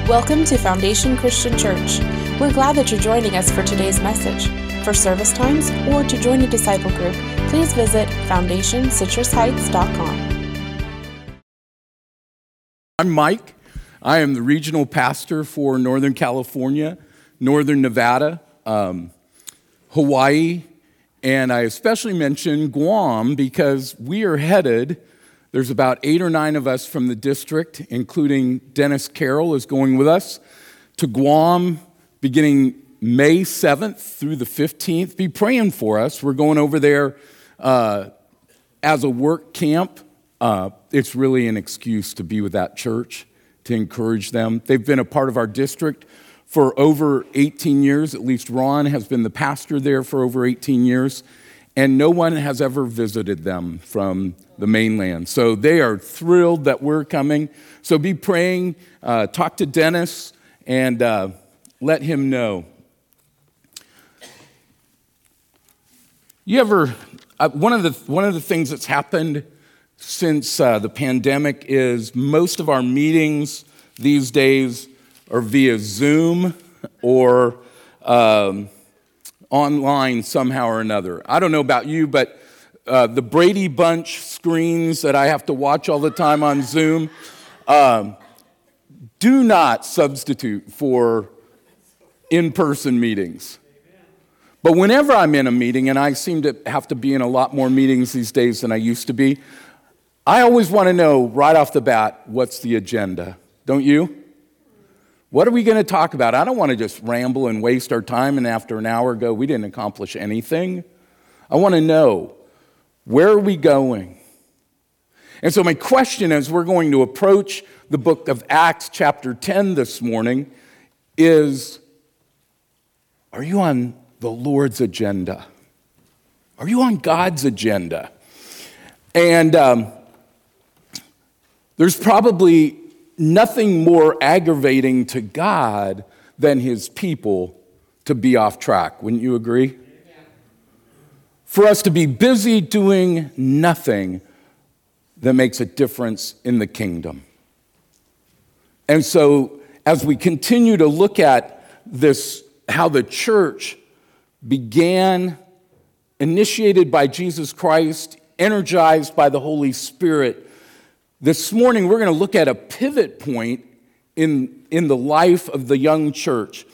Welcome to Foundation Christian Church. We're glad that you're joining us for today's message. For service times or to join a disciple group, please visit foundationcitrusheights.com. I'm Mike. I am the regional pastor for Northern California, Northern Nevada, Hawaii, and I especially mention Guam because we are headed. There's about 8 or 9 of us from the district, including Dennis Carroll is going with us, to Guam beginning May 7th through the 15th. Be praying for us. We're going over there as a work camp. It's really an excuse to be with that church, to encourage them. They've been a part of our district for over 18 years. At least Ron has been the pastor there for over 18 years. And no one has ever visited them from the mainland. So they are thrilled that we're coming. So be praying, talk to Dennis, and let him know. You ever, one of the things that's happened since the pandemic is most of our meetings these days are via Zoom or online somehow or another. I don't know about you, but the Brady Bunch screens that I have to watch all the time on Zoom do not substitute for in-person meetings. But whenever I'm in a meeting, and I seem to have to be in a lot more meetings these days than I used to be, I always want to know right off the bat, what's the agenda? Don't you? What are we going to talk about? I don't want to just ramble and waste our time and after an hour go, we didn't accomplish anything. I want to know, where are we going? And so my question as we're going to approach the book of Acts chapter 10 this morning is, are you on the Lord's agenda? Are you on God's agenda? And there's probably nothing more aggravating to God than his people to be off track. Wouldn't you agree? For us to be busy doing nothing that makes a difference in the kingdom. And so as we continue to look at this, how the church began, initiated by Jesus Christ, energized by the Holy Spirit, this morning, we're going to look at a pivot point in the life of the young church.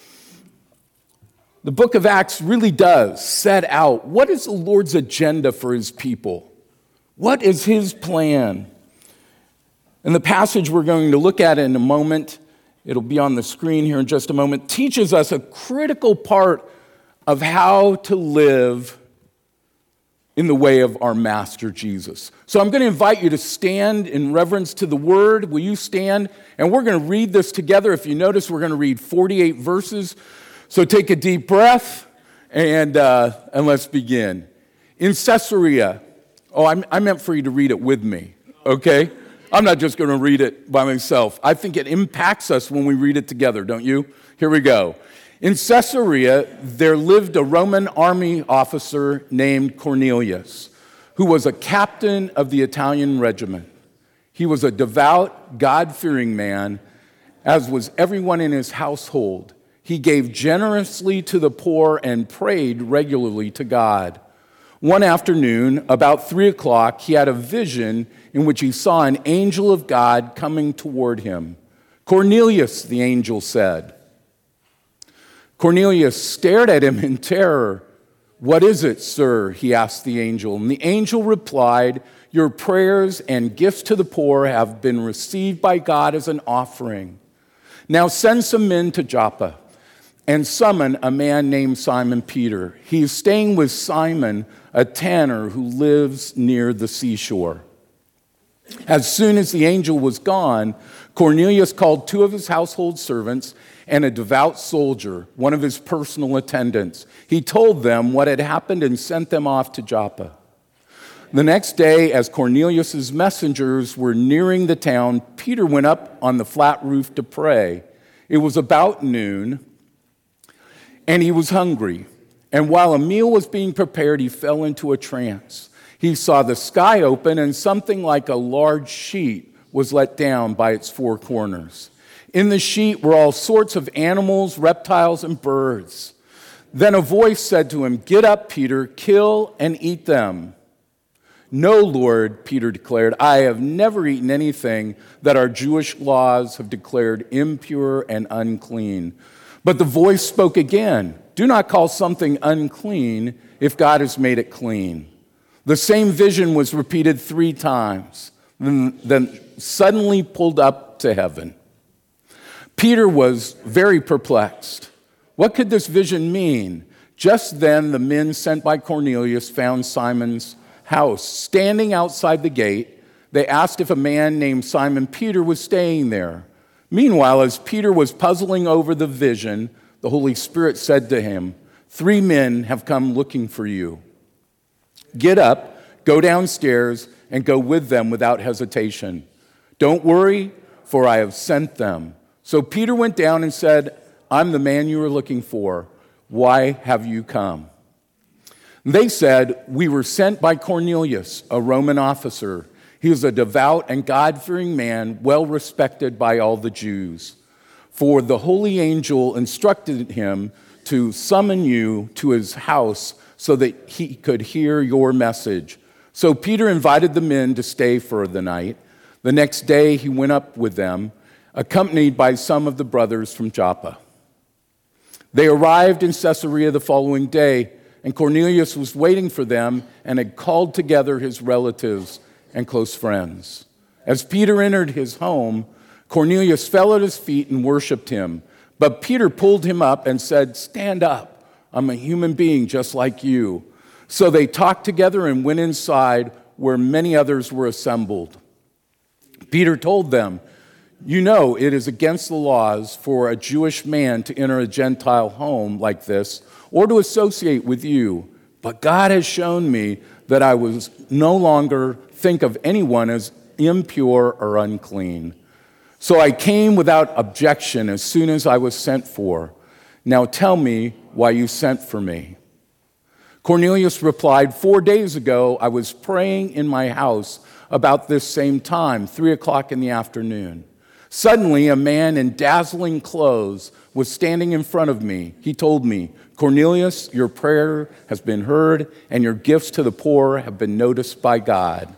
The book of Acts really does set out what is the Lord's agenda for his people? What is his plan? And the passage we're going to look at in a moment, it'll be on the screen here in just a moment, teaches us a critical part of how to live in the way of our Master Jesus. So I'm going to invite you to stand in reverence to the Word. Will you stand? And we're going to read this together. If you notice, we're going to read 48 verses. So take a deep breath and let's begin. In Caesarea, I meant for you to read it with me, okay? I'm not just going to read it by myself. I think it impacts us when we read it together, don't you? Here we go. In Caesarea, there lived a Roman army officer named Cornelius, who was a captain of the Italian regiment. He was a devout, God-fearing man, as was everyone in his household. He gave generously to the poor and prayed regularly to God. One afternoon, about 3 o'clock, he had a vision in which he saw an angel of God coming toward him. "Cornelius," the angel said. Cornelius stared at him in terror. "What is it, sir?" he asked the angel. And the angel replied, "Your prayers and gifts to the poor have been received by God as an offering. Now send some men to Joppa and summon a man named Simon Peter. He is staying with Simon, a tanner who lives near the seashore." As soon as the angel was gone, Cornelius called 2 of his household servants and a devout soldier, one of his personal attendants. He told them what had happened and sent them off to Joppa. The next day, as Cornelius' messengers were nearing the town, Peter went up on the flat roof to pray. It was about noon, and he was hungry. And while a meal was being prepared, he fell into a trance. He saw the sky open, and something like a large sheet was let down by its 4 corners. In the sheet were all sorts of animals, reptiles, and birds. Then a voice said to him, "Get up, Peter, kill and eat them." "No, Lord," Peter declared, "I have never eaten anything that our Jewish laws have declared impure and unclean." But the voice spoke again, "Do not call something unclean if God has made it clean." The same vision was repeated 3 times, then suddenly pulled up to heaven. Peter was very perplexed. What could this vision mean? Just then, the men sent by Cornelius found Simon's house standing outside the gate. They asked if a man named Simon Peter was staying there. Meanwhile, as Peter was puzzling over the vision, the Holy Spirit said to him, "3 men have come looking for you. Get up, go downstairs, and go with them without hesitation. Don't worry, for I have sent them." So Peter went down and said, "I'm the man you are looking for. Why have you come?" They said, "We were sent by Cornelius, a Roman officer. He is a devout and God-fearing man, well respected by all the Jews. For the holy angel instructed him to summon you to his house so that he could hear your message." So Peter invited the men to stay for the night. The next day he went up with them, accompanied by some of the brothers from Joppa. They arrived in Caesarea the following day, and Cornelius was waiting for them and had called together his relatives and close friends. As Peter entered his home, Cornelius fell at his feet and worshiped him. But Peter pulled him up and said, "Stand up. I'm a human being just like you." So they talked together and went inside where many others were assembled. Peter told them, "You know it is against the laws for a Jewish man to enter a Gentile home like this or to associate with you. But God has shown me that I was no longer think of anyone as impure or unclean. So I came without objection as soon as I was sent for. Now tell me why you sent for me." Cornelius replied, 4 days ago I was praying in my house about this same time, 3:00 in the afternoon. Suddenly, a man in dazzling clothes was standing in front of me. He told me, "Cornelius, your prayer has been heard, and your gifts to the poor have been noticed by God.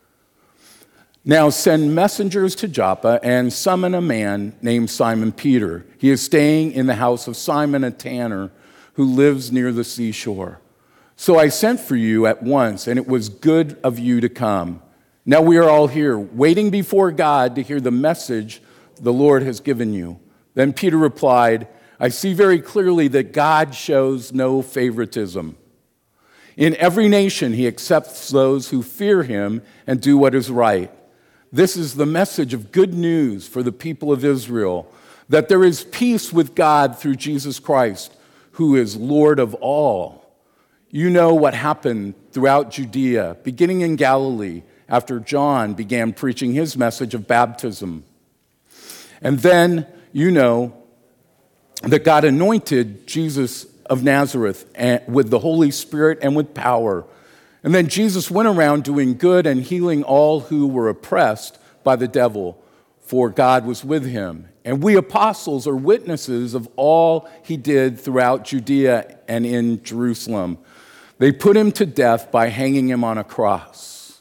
Now send messengers to Joppa and summon a man named Simon Peter. He is staying in the house of Simon, a tanner, who lives near the seashore." So I sent for you at once, and it was good of you to come. Now we are all here, waiting before God to hear the message the Lord has given you. Then Peter replied, "I see very clearly that God shows no favoritism. In every nation he accepts those who fear him and do what is right. This is the message of good news for the people of Israel, that there is peace with God through Jesus Christ, who is Lord of all. You know what happened throughout Judea, beginning in Galilee, after John began preaching his message of baptism. And then you know that God anointed Jesus of Nazareth with the Holy Spirit and with power. And then Jesus went around doing good and healing all who were oppressed by the devil, for God was with him. And we apostles are witnesses of all he did throughout Judea and in Jerusalem. They put him to death by hanging him on a cross.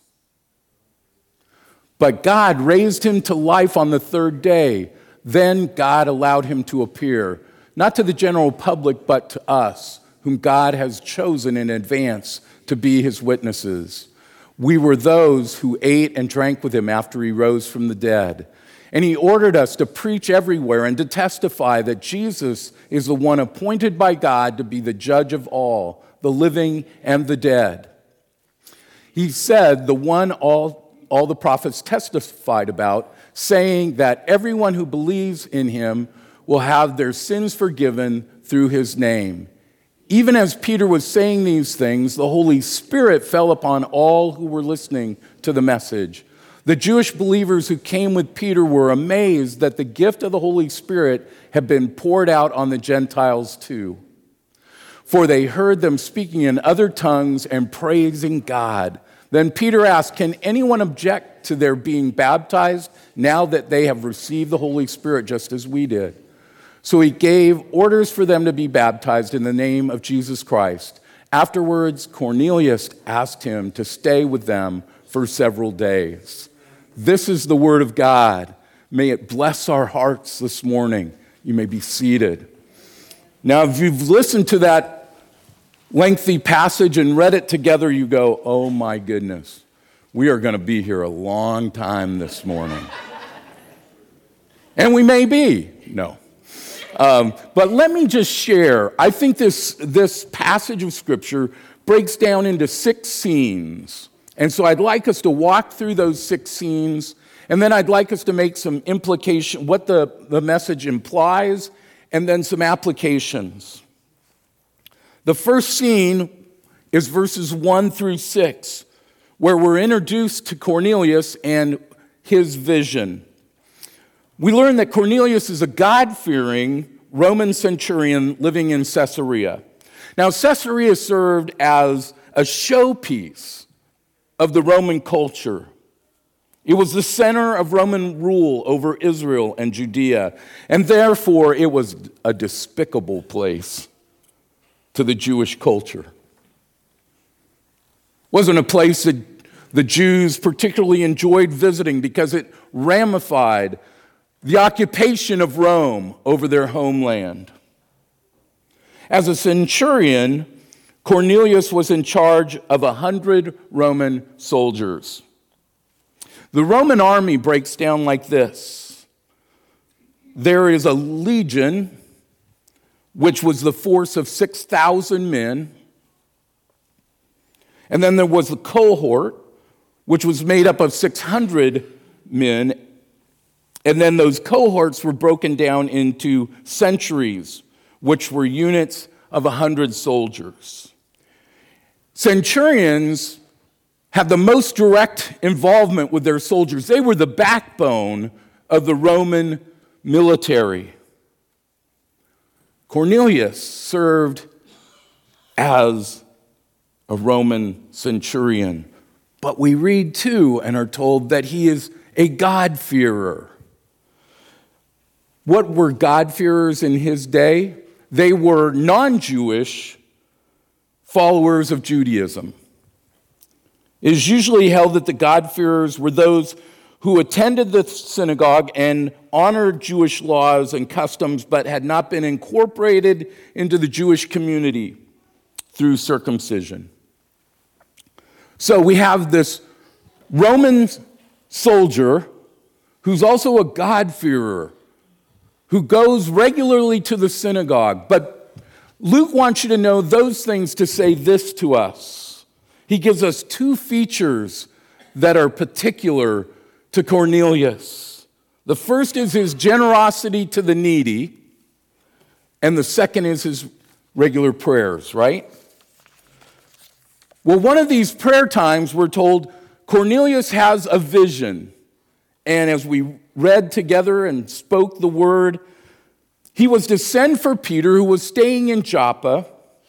But God raised him to life on the 3rd day. Then God allowed him to appear, not to the general public, but to us, whom God has chosen in advance to be his witnesses. We were those who ate and drank with him after he rose from the dead. And he ordered us to preach everywhere and to testify that Jesus is the one appointed by God to be the judge of all, the living and the dead. He said, the one all the prophets testified about, saying that everyone who believes in him will have their sins forgiven through his name. Even as Peter was saying these things, the Holy Spirit fell upon all who were listening to the message. The Jewish believers who came with Peter were amazed that the gift of the Holy Spirit had been poured out on the Gentiles too. For they heard them speaking in other tongues and praising God. Then Peter asked, "Can anyone object to their being baptized now that they have received the Holy Spirit just as we did?" So he gave orders for them to be baptized in the name of Jesus Christ. Afterwards, Cornelius asked him to stay with them for several days. This is the word of God. May it bless our hearts this morning. You may be seated. Now, if you've listened to that lengthy passage and read it together, you go, "Oh my goodness, we are going to be here a long time this morning." And we may be. No. But let me just share. I think this passage of Scripture breaks down into 6 scenes. And so I'd like us to walk through those 6 scenes, and then I'd like us to make some implication, what the message implies, and then some applications. The first scene is verses 1 through 6, where we're introduced to Cornelius and his vision. We learn that Cornelius is a God-fearing Roman centurion living in Caesarea. Now, Caesarea served as a showpiece of the Roman culture. It was the center of Roman rule over Israel and Judea, and therefore it was a despicable place to the Jewish culture. It wasn't a place that the Jews particularly enjoyed visiting because it ramified the occupation of Rome over their homeland. As a centurion, Cornelius was in charge of 100 Roman soldiers. The Roman army breaks down like this. There is a legion, which was the force of 6,000 men. And then there was the cohort, which was made up of 600 men. And then those cohorts were broken down into centuries, which were units of 100 soldiers. Centurions had the most direct involvement with their soldiers. They were the backbone of the Roman military. Cornelius served as a Roman centurion, but we read too and are told that he is a God-fearer. What were God-fearers in his day? They were non-Jewish followers of Judaism. It is usually held that the God-fearers were those who attended the synagogue and honored Jewish laws and customs, but had not been incorporated into the Jewish community through circumcision. So we have this Roman soldier who's also a God-fearer, who goes regularly to the synagogue. But Luke wants you to know those things to say this to us. He gives us 2 features that are particular to Cornelius. The first is his generosity to the needy, and the second is his regular prayers, right? Well, one of these prayer times, we're told, Cornelius has a vision. And as we read together and spoke the word, he was to send for Peter, who was staying in Joppa.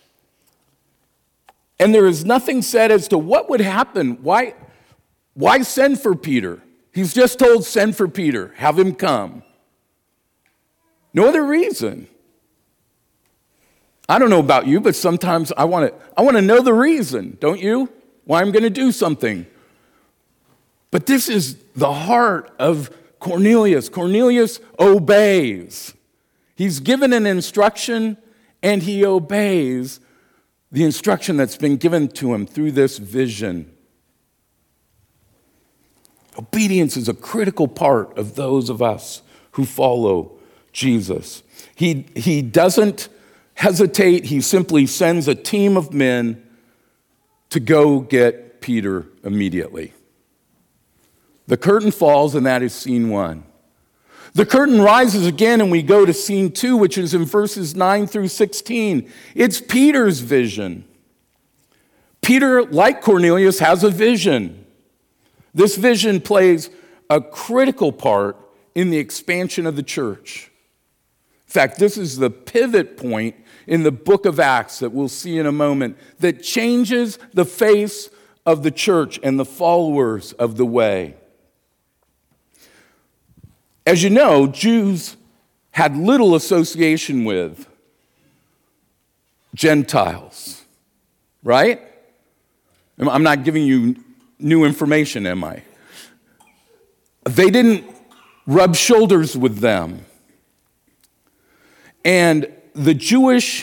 And there is nothing said as to what would happen. Why send for Peter? He's just told, send for Peter, have him come. No other reason. I don't know about you, but sometimes I want to know the reason, don't you? Why I'm going to do something. But this is the heart of Cornelius. Cornelius obeys. He's given an instruction, and he obeys the instruction that's been given to him through this vision. Obedience is a critical part of those of us who follow Jesus. He doesn't hesitate. He simply sends a team of men to go get Peter immediately. The curtain falls, and that is scene 1. The curtain rises again, and we go to scene 2, which is in verses 9 through 16. It's Peter's vision. Peter, like Cornelius, has a vision. This vision plays a critical part in the expansion of the church. In fact, this is the pivot point in the book of Acts that we'll see in a moment that changes the face of the church and the followers of the way. As you know, Jews had little association with Gentiles, right? I'm not giving you new information, am I? They didn't rub shoulders with them. And the Jewish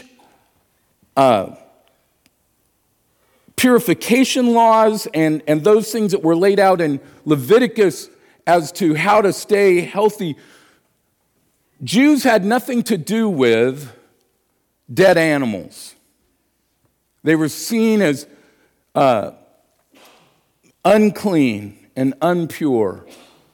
purification laws and those things that were laid out in Leviticus as to how to stay healthy, Jews had nothing to do with dead animals. They were seen as unclean and impure.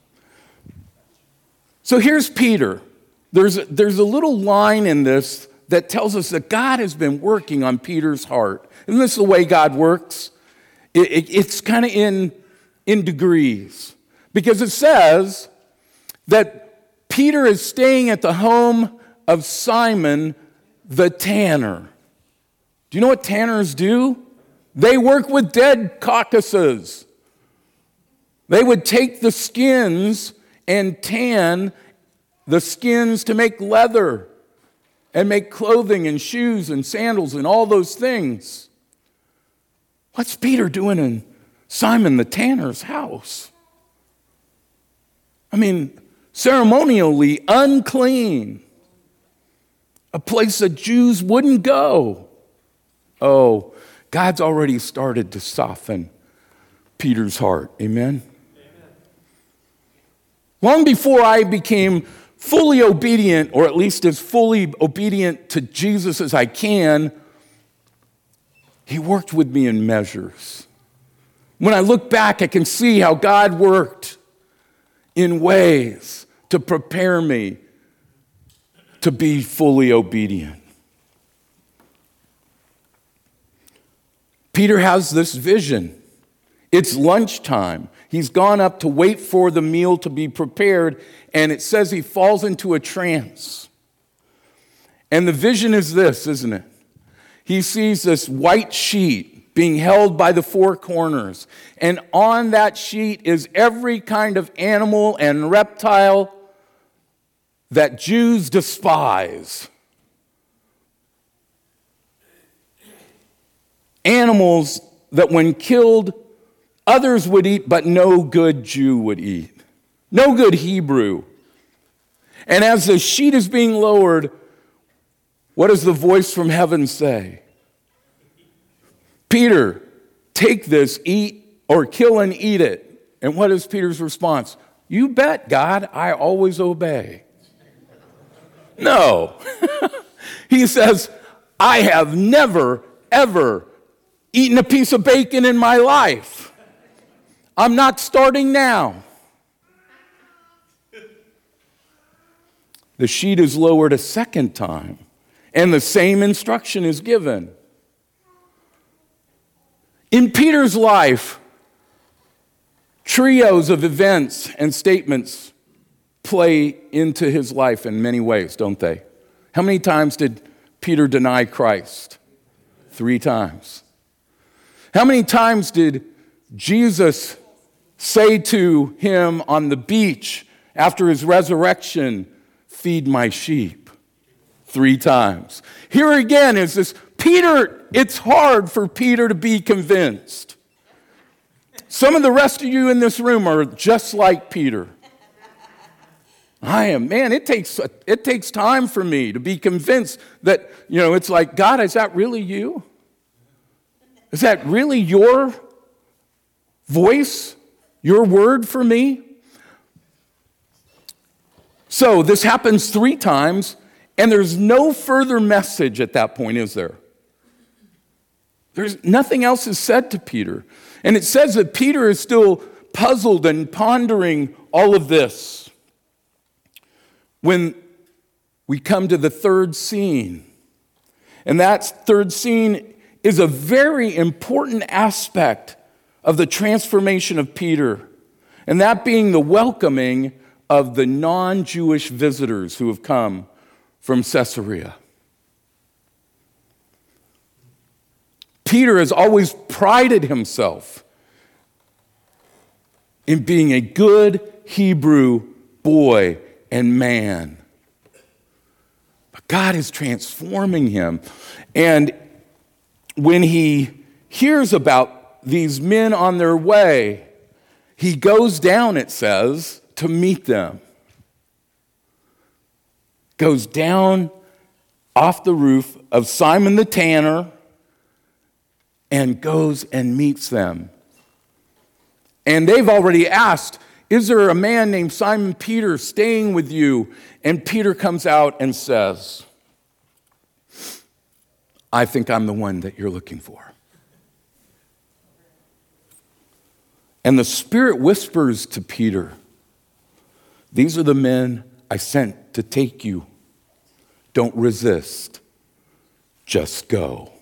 So here's Peter. There's a little line in this that tells us that God has been working on Peter's heart. Isn't this the way God works? It's kind of in degrees. Because it says that Peter is staying at the home of Simon the tanner. Do you know what tanners do? They work with dead carcasses. They would take the skins and tan the skins to make leather and make clothing and shoes and sandals and all those things. What's Peter doing in Simon the tanner's house? I mean, ceremonially unclean. A place that Jews wouldn't go. Oh, God's already started to soften Peter's heart. Amen? Long before I became fully obedient, or at least as fully obedient to Jesus as I can, he worked with me in measures. When I look back, I can see how God worked in ways to prepare me to be fully obedient. Peter has this vision. It's lunchtime. He's gone up to wait for the meal to be prepared, and it says he falls into a trance. And the vision is this, isn't it? He sees this white sheet being held by the four corners, and on that sheet is every kind of animal and reptile that Jews despise. Animals that when killed, others would eat, but no good Jew would eat. No good Hebrew. And as the sheet is being lowered, what does the voice from heaven say? Peter, take this, eat, or kill and eat it. And what is Peter's response? You bet, God, I always obey. No. He says, I have never, ever eaten a piece of bacon in my life. I'm not starting now. The sheet is lowered a second time, and the same instruction is given. In Peter's life, trios of events and statements play into his life in many ways, don't they? How many times did Peter deny Christ? 3 times. How many times did Jesus say to him on the beach after his resurrection, feed my sheep? 3 times. Here again is this Peter, it's hard for Peter to be convinced. Some of the rest of you in this room are just like Peter. I am, man, it takes time for me to be convinced that, it's like, God, is that really you? Is that really your voice, your word for me? So this happens 3 times, and there's no further message at that point, is there? There's nothing else is said to Peter. And it says that Peter is still puzzled and pondering all of this. When we come to the third scene, and that third scene is a very important aspect of the transformation of Peter, and that being the welcoming of the non-Jewish visitors who have come from Caesarea. Peter has always prided himself in being a good Hebrew boy and man. But God is transforming him. And when he hears about these men on their way, he goes down, it says, to meet them. Goes down off the roof of Simon the tanner and goes and meets them. And they've already asked, is there a man named Simon Peter staying with you? And Peter comes out and says, I think I'm the one that you're looking for. And the Spirit whispers to Peter, these are the men I sent to take you. Don't resist. Just go.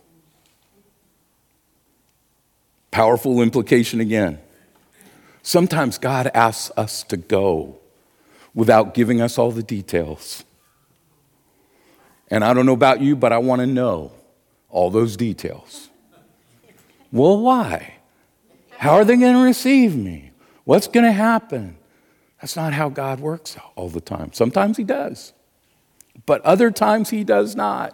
Powerful implication again. Sometimes God asks us to go without giving us all the details. And I don't know about you, but I want to know all those details. Well, why? How are they going to receive me? What's going to happen? That's not how God works all the time. Sometimes he does, but other times he does not.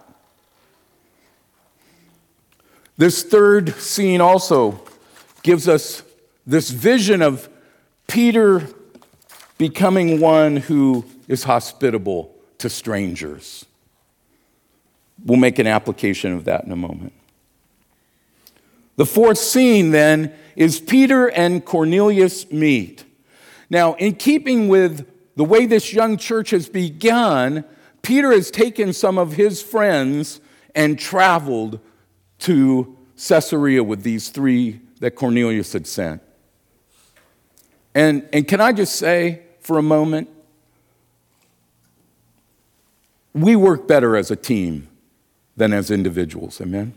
This third scene also gives us this vision of Peter becoming one who is hospitable to strangers. We'll make an application of that in a moment. The fourth scene, then, is Peter and Cornelius meet. Now, in keeping with the way this young church has begun, Peter has taken some of his friends and traveled to Caesarea with these three that Cornelius had sent. And can I just say for a moment, we work better as a team than as individuals, amen?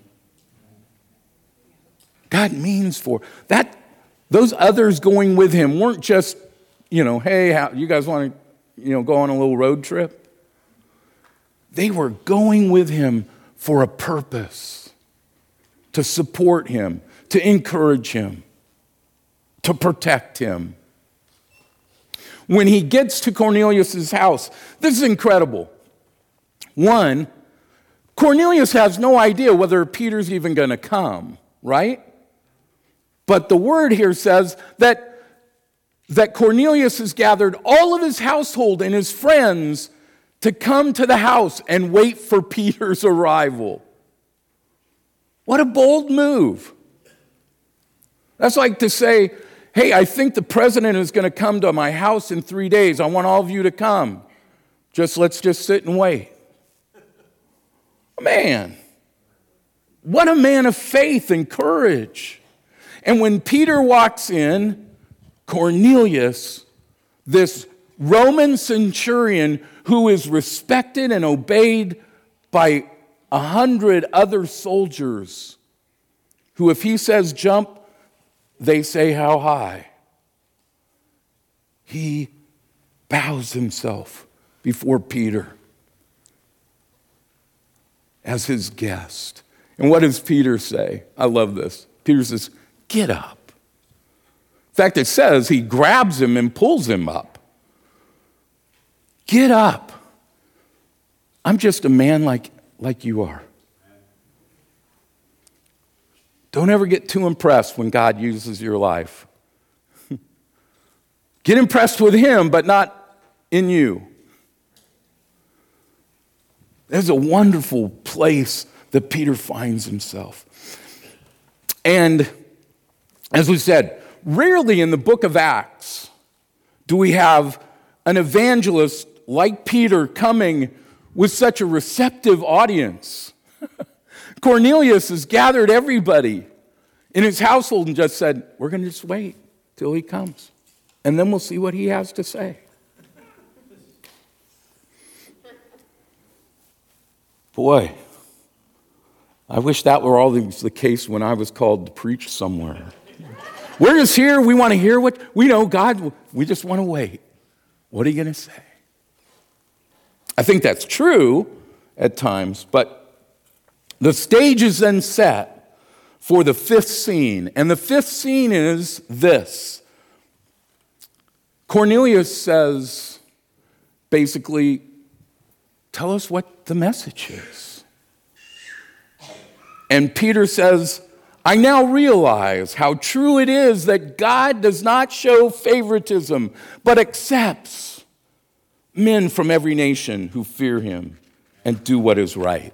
God means for that. Those others going with him weren't just, hey, you guys want to, go on a little road trip? They were going with him for a purpose, to support him, to encourage him, to protect him. When he gets to Cornelius' house, this is incredible. One, Cornelius has no idea whether Peter's even going to come, right? But the word here says that Cornelius has gathered all of his household and his friends to come to the house and wait for Peter's arrival. What a bold move. That's like to say, hey, I think the president is going to come to my house in 3 days. I want all of you to come. Let's just sit and wait. Man, what a man of faith and courage. And when Peter walks in, Cornelius, this Roman centurion who is respected and obeyed by 100 other soldiers, who if he says jump, they say how high. He bows himself before Peter as his guest. And what does Peter say? I love this. Peter says, get up. In fact, it says he grabs him and pulls him up. Get up. I'm just a man like you are. Don't ever get too impressed when God uses your life. Get impressed with him, but not in you. There's a wonderful place that Peter finds himself. And as we said, rarely in the book of Acts do we have an evangelist like Peter coming with such a receptive audience. Cornelius has gathered everybody in his household and just said, we're going to just wait till he comes, and then we'll see what he has to say. Boy, I wish that were always the case when I was called to preach somewhere. We're just here, we want to hear what, we know God, we just want to wait. What are you going to say? I think that's true at times, but the stage is then set for the fifth scene. And the fifth scene is this. Cornelius says, basically, tell us what the message is. And Peter says, I now realize how true it is that God does not show favoritism, but accepts men from every nation who fear him and do what is right.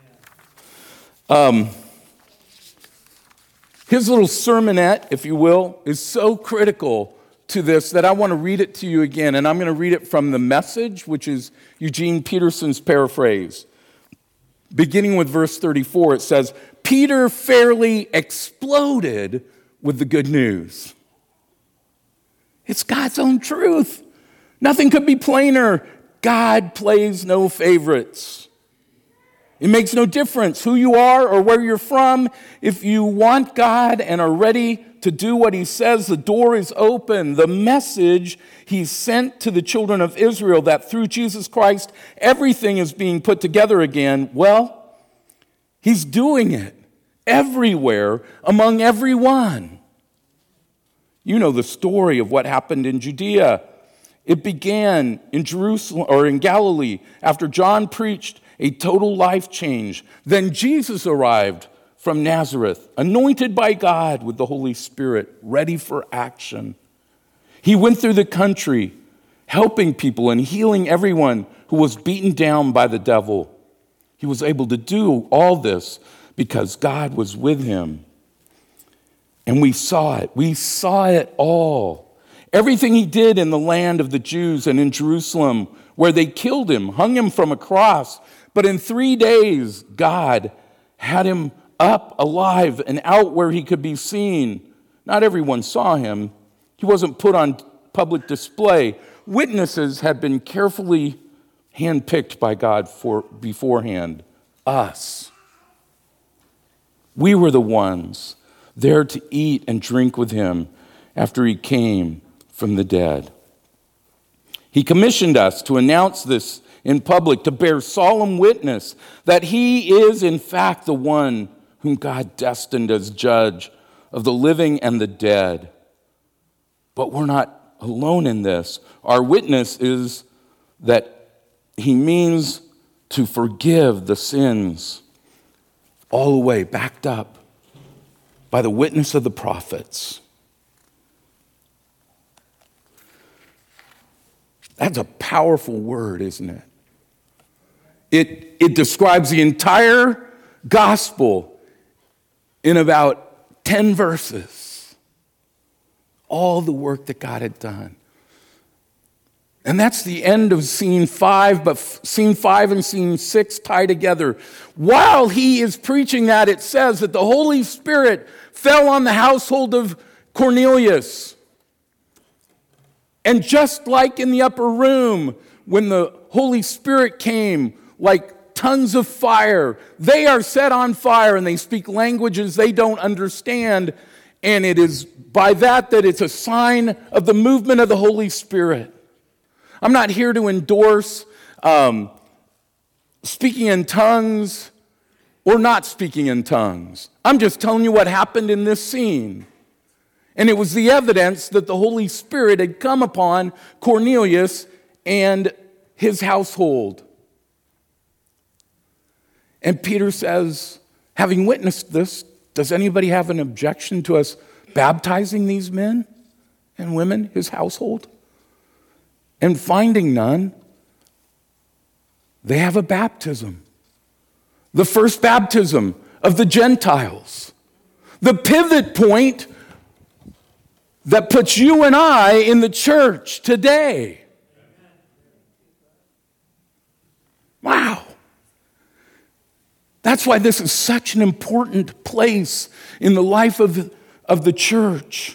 His little sermonette, if you will, is so critical to this that I want to read it to you again. And I'm going to read it from the Message, which is Eugene Peterson's paraphrase. Beginning with verse 34, it says, Peter fairly exploded with the good news. It's God's own truth. Nothing could be plainer. God plays no favorites. It makes no difference who you are or where you're from. If you want God and are ready to do what he says, the door is open. The message he sent to the children of Israel, that through Jesus Christ, everything is being put together again, well, he's doing it everywhere, among everyone. You know the story of what happened in Judea. It began in Jerusalem or in Galilee after John preached a total life change. Then Jesus arrived from Nazareth, anointed by God with the Holy Spirit, ready for action. He went through the country, helping people and healing everyone who was beaten down by the devil. He was able to do all this because God was with him. And we saw it. We saw it all. Everything he did in the land of the Jews and in Jerusalem, where they killed him, hung him from a cross. But in 3 days, God had him up alive and out where he could be seen. Not everyone saw him. He wasn't put on public display. Witnesses had been carefully handpicked by God beforehand. Us. We were the ones there to eat and drink with him after he came from the dead. He commissioned us to announce this in public, to bear solemn witness that he is in fact the one whom God destined as judge of the living and the dead. But we're not alone in this. Our witness is that he means to forgive the sins all the way, backed up by the witness of the prophets. That's a powerful word, isn't it? It describes the entire gospel in about 10 verses. All the work that God had done. And that's the end of scene 5, but scene 5 and scene 6 tie together. While he is preaching that, it says that the Holy Spirit fell on the household of Cornelius. And just like in the upper room, when the Holy Spirit came like tongues of fire, they are set on fire and they speak languages they don't understand. And it is by that it's a sign of the movement of the Holy Spirit. I'm not here to endorse speaking in tongues or not speaking in tongues. I'm just telling you what happened in this scene. And it was the evidence that the Holy Spirit had come upon Cornelius and his household. And Peter says, having witnessed this, does anybody have an objection to us baptizing these men and women, his household? And finding none, they have a baptism. The first baptism of the Gentiles. The pivot point that puts you and I in the church today. Wow. That's why this is such an important place in the life of the church.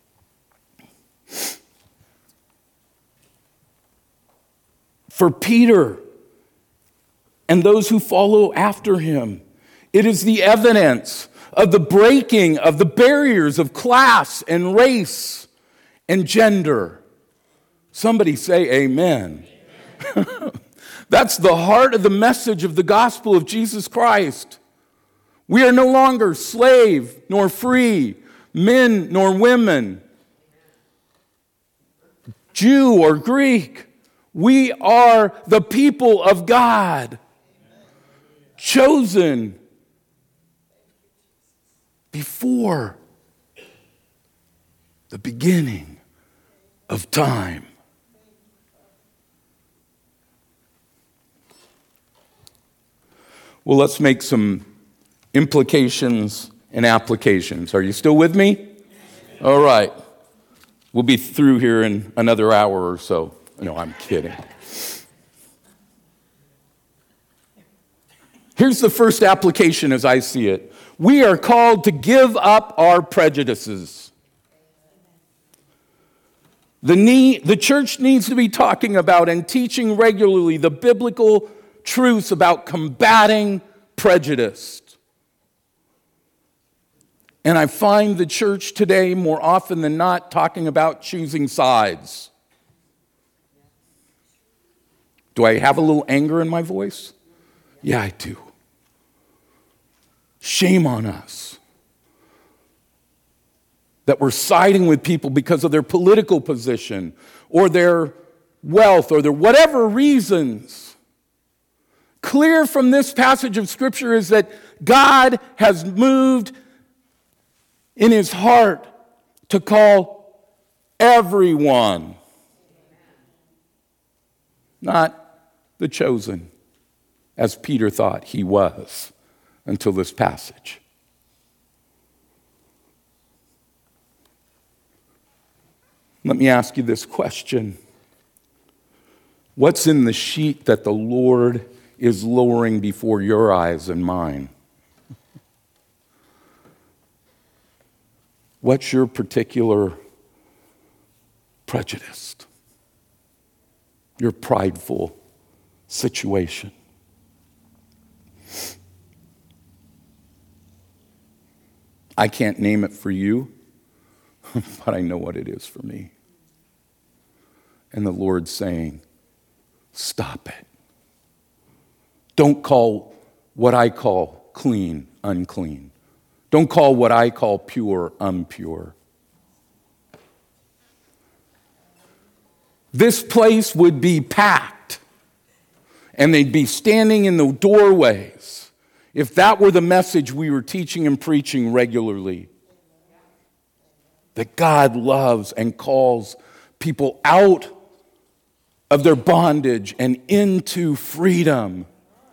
For Peter and those who follow after him, it is the evidence of the breaking of the barriers of class and race and gender. Somebody say amen. That's the heart of the message of the gospel of Jesus Christ. We are no longer slave nor free, men nor women, Jew or Greek. We are the people of God, chosen before the beginning of time. Well, let's make some implications and applications. Are you still with me? All right. We'll be through here in another hour or so. No, I'm kidding. Here's the first application as I see it. We are called to give up our prejudices. The church needs to be talking about and teaching regularly the biblical truths about combating prejudice. And I find the church today more often than not talking about choosing sides. Do I have a little anger in my voice? Yeah, I do. Shame on us that we're siding with people because of their political position or their wealth or their whatever reasons. Clear from this passage of Scripture is that God has moved in his heart to call everyone, not the chosen, as Peter thought he was until this passage. Let me ask you this question. What's in the sheet that the Lord is lowering before your eyes and mine? What's your particular prejudice? Your prideful situation? I can't name it for you, but I know what it is for me. And the Lord's saying, stop it. Don't call what I call clean, unclean. Don't call what I call pure, impure. This place would be packed, and they'd be standing in the doorways if that were the message we were teaching and preaching regularly. That God loves and calls people out of their bondage and into freedom.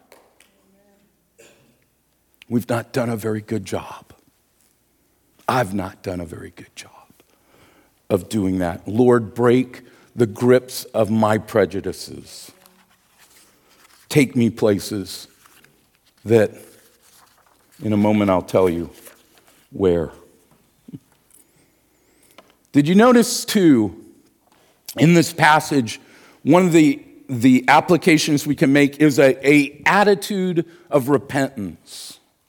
We've not done a very good job. I've not done a very good job of doing that. Lord, break the grips of my prejudices. Take me places that, in a moment, I'll tell you where. Did you notice, too, in this passage, one of the applications we can make is a attitude of repentance.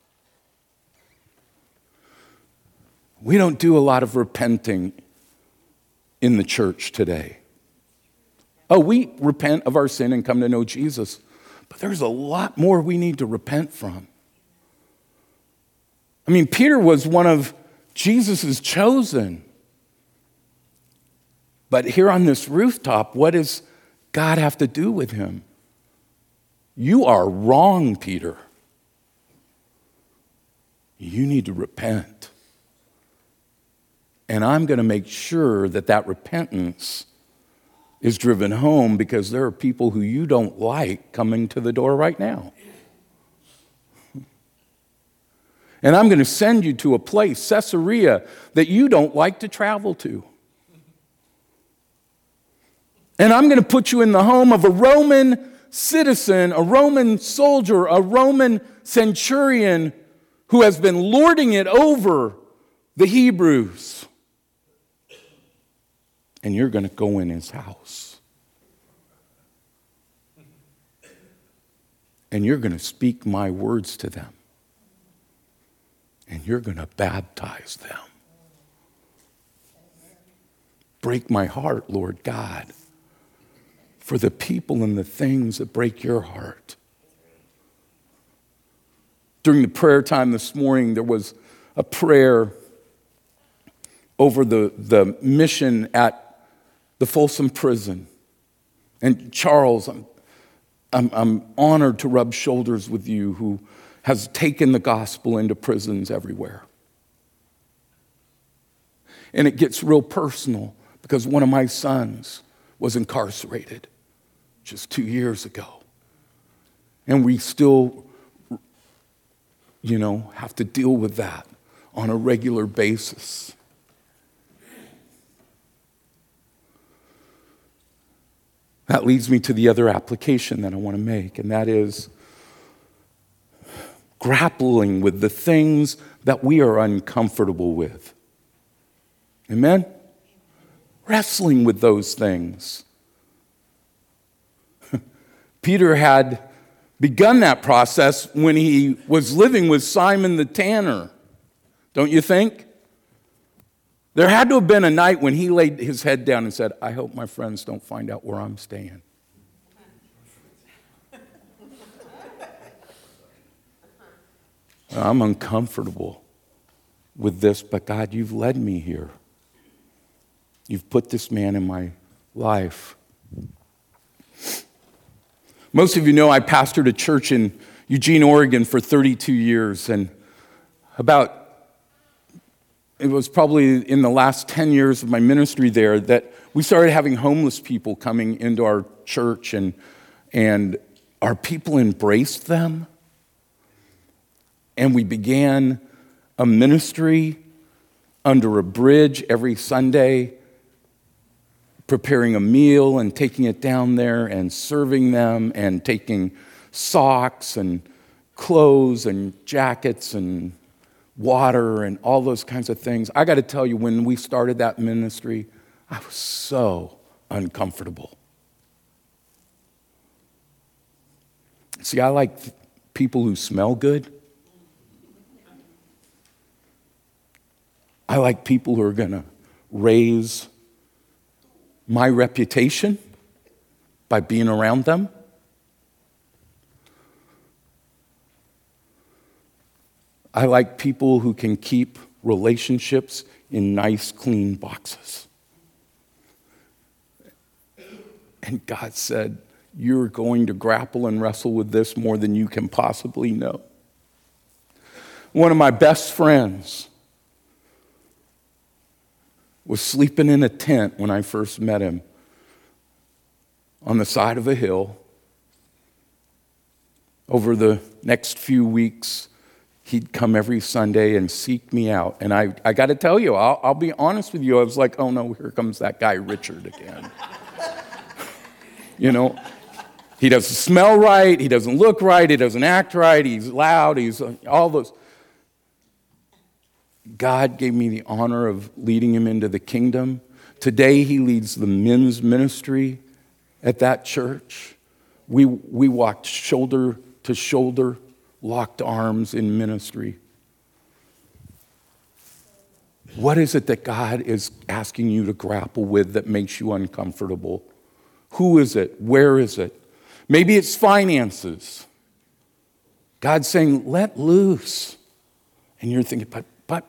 We don't do a lot of repenting in the church today. Oh, we repent of our sin and come to know Jesus, but there's a lot more we need to repent from. I mean, Peter was one of Jesus' chosen. But here on this rooftop, what does God have to do with him? You are wrong, Peter. You need to repent. And I'm going to make sure that that repentance is driven home, because there are people who you don't like coming to the door right now. And I'm going to send you to a place, Caesarea, that you don't like to travel to. And I'm going to put you in the home of a Roman citizen, a Roman soldier, a Roman centurion who has been lording it over the Hebrews. And you're going to go in his house. And you're going to speak my words to them. And you're going to baptize them. Break my heart, Lord God, for the people and the things that break your heart. During the prayer time this morning, there was a prayer over the mission at the Folsom Prison. And Charles, I'm honored to rub shoulders with you, who has taken the gospel into prisons everywhere. And it gets real personal because one of my sons was incarcerated just 2 years ago. And we still, have to deal with that on a regular basis. That leads me to the other application that I want to make, and that is grappling with the things that we are uncomfortable with. Amen? Wrestling with those things. Peter had begun that process when he was living with Simon the tanner, don't you think? There had to have been a night when he laid his head down and said, I hope my friends don't find out where I'm staying. I'm uncomfortable with this, but God, you've led me here. You've put this man in my life. Most of you know I pastored a church in Eugene, Oregon for 32 years, and it was probably in the last 10 years of my ministry there that we started having homeless people coming into our church, and our people embraced them. And we began a ministry under a bridge every Sunday, preparing a meal and taking it down there and serving them and taking socks and clothes and jackets and water and all those kinds of things. I got to tell you, when we started that ministry, I was so uncomfortable. See, I like people who smell good. I like people who are going to raise my reputation by being around them. I like people who can keep relationships in nice, clean boxes. And God said, you're going to grapple and wrestle with this more than you can possibly know. One of my best friends was sleeping in a tent when I first met him on the side of a hill. Over the next few weeks, he'd come every Sunday and seek me out. And I got to tell you, I'll be honest with you, I was like, oh no, here comes that guy Richard again. He doesn't smell right, he doesn't look right, he doesn't act right, he's loud, he's all those. God gave me the honor of leading him into the kingdom. Today he leads the men's ministry at that church. We walked shoulder to shoulder, locked arms in ministry. What is it that God is asking you to grapple with that makes you uncomfortable? Who is it? Where is it? Maybe it's finances. God's saying, let loose. And you're thinking, but.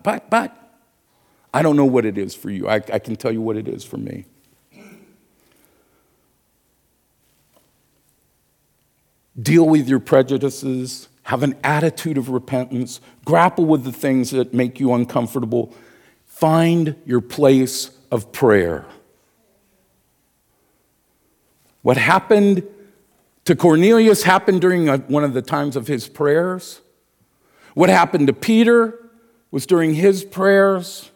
I don't know what it is for you. I can tell you what it is for me. Deal with your prejudices. Have an attitude of repentance. Grapple with the things that make you uncomfortable. Find your place of prayer. What happened to Cornelius happened during one of the times of his prayers. What happened to Peter was during his prayers.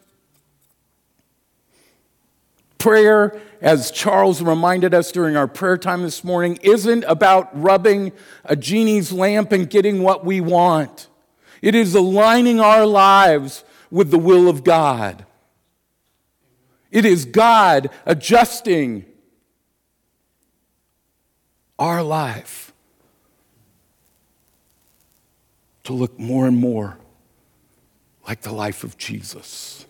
Prayer, as Charles reminded us during our prayer time this morning, isn't about rubbing a genie's lamp and getting what we want. It is aligning our lives with the will of God. It is God adjusting our life to look more and more like the life of Jesus.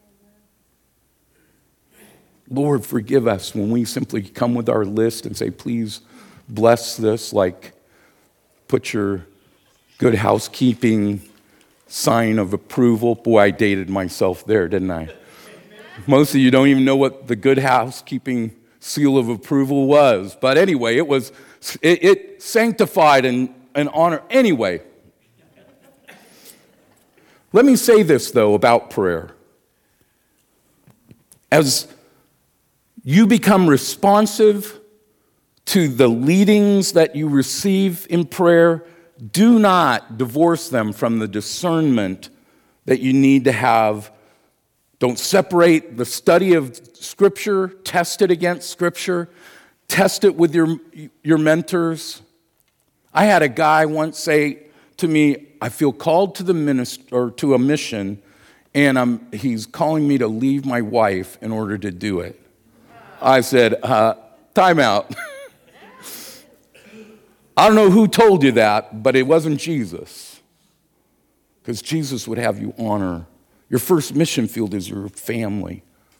Lord, forgive us when we simply come with our list and say, please bless this, like put your good housekeeping sign of approval. Boy, I dated myself there, didn't I? Most of you don't even know what the good housekeeping seal of approval was. But anyway, it sanctified and honor. Anyway, let me say this, though, about prayer. As you become responsive to the leadings that you receive in prayer, do not divorce them from the discernment that you need to have. Don't separate the study of Scripture, test it against Scripture, test it with your mentors. I had a guy once say to me, I feel called to the ministry or to a mission, and he's calling me to leave my wife in order to do it. I said, time out. I don't know who told you that, but it wasn't Jesus. Because Jesus would have you honor. Your first mission field is your family.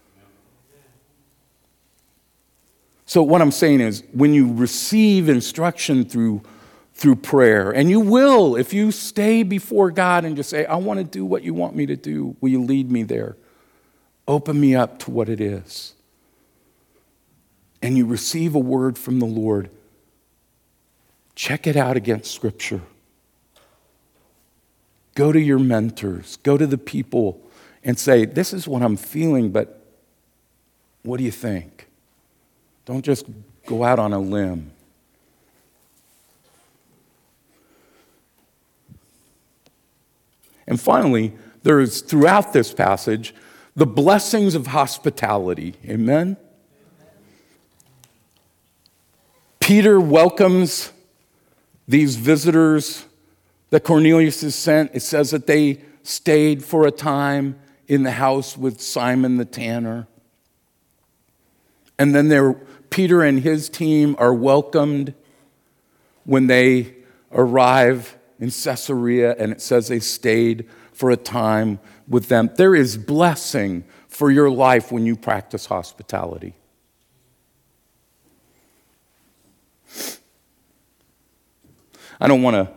So what I'm saying is, when you receive instruction through prayer, and you will, if you stay before God and just say, I want to do what you want me to do, will you lead me there? Open me up to what it is. And you receive a word from the Lord, check it out against Scripture. Go to your mentors, go to the people and say, this is what I'm feeling, but what do you think? Don't just go out on a limb. And finally, there is throughout this passage the blessings of hospitality. Amen? Peter welcomes these visitors that Cornelius has sent. It says that they stayed for a time in the house with Simon the tanner. And then Peter and his team are welcomed when they arrive in Caesarea, and it says they stayed for a time with them. There is blessing for your life when you practice hospitality. I don't want to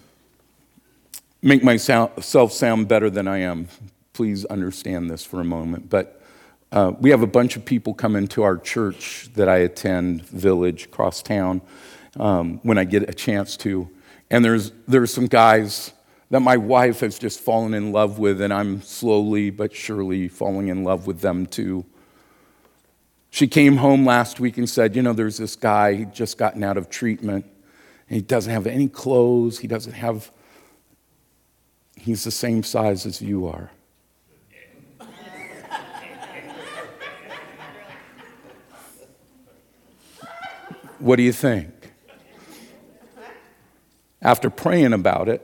make myself sound better than I am. Please understand this for a moment. But we have a bunch of people come into our church that I attend, Village, across town, when I get a chance to. And there's some guys that my wife has just fallen in love with, and I'm slowly but surely falling in love with them too. She came home last week and said, there's this guy, he'd just gotten out of treatment, and he doesn't have any clothes, he's the same size as you are. What do you think? After praying about it,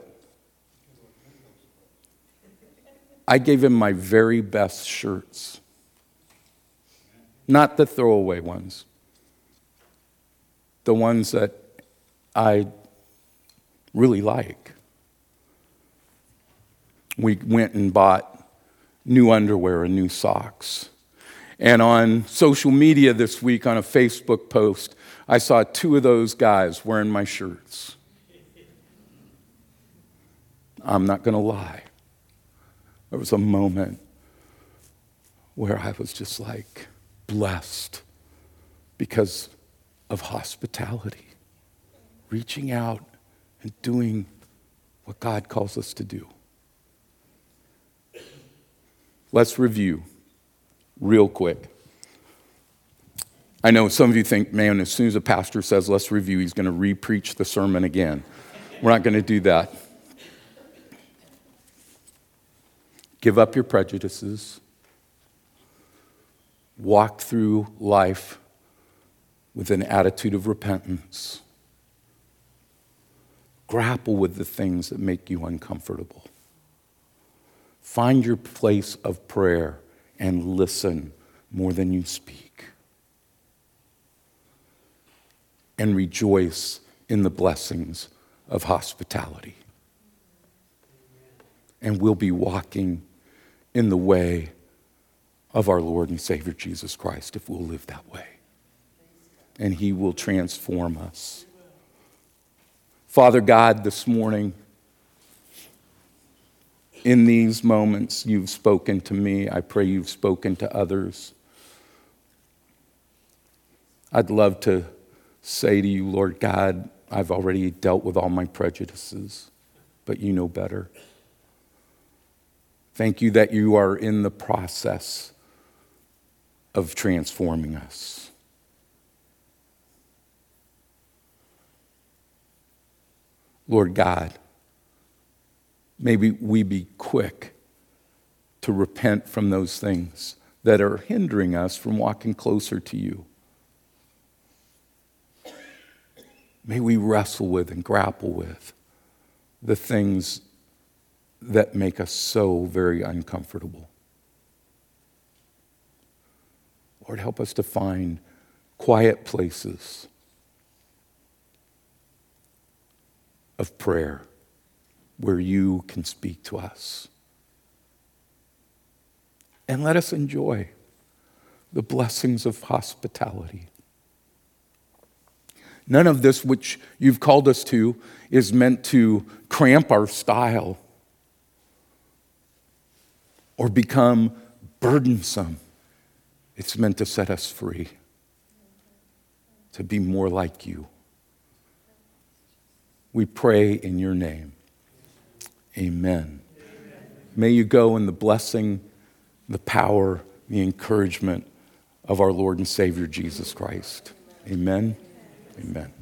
I gave him my very best shirts. Not the throwaway ones. The ones that I really like. We went and bought new underwear and new socks. And on social media this week, on a Facebook post, I saw 2 of those guys wearing my shirts. I'm not going to lie. There was a moment where I was just like blessed because of hospitality, reaching out and doing what God calls us to do. Let's review real quick. I know some of you think, man, as soon as a pastor says let's review, he's going to re-preach the sermon again. We're not going to do that. Give up your prejudices. Walk through life with an attitude of repentance. Grapple with the things that make you uncomfortable. Find your place of prayer and listen more than you speak. And rejoice in the blessings of hospitality. And we'll be walking in the way of our Lord and Savior Jesus Christ if we'll live that way. And He will transform us. Father God, this morning, in these moments, you've spoken to me. I pray you've spoken to others. I'd love to say to you, Lord God, I've already dealt with all my prejudices, but you know better. Thank you that you are in the process of transforming us. Lord God, may we be quick to repent from those things that are hindering us from walking closer to you. May we wrestle with and grapple with the things that make us so very uncomfortable. Lord, help us to find quiet places of prayer where you can speak to us. And let us enjoy the blessings of hospitality. None of this which you've called us to is meant to cramp our style or become burdensome. It's meant to set us free, to be more like you. We pray in your name. Amen. May you go in the blessing, the power, the encouragement of our Lord and Savior Jesus Christ. Amen. Amen.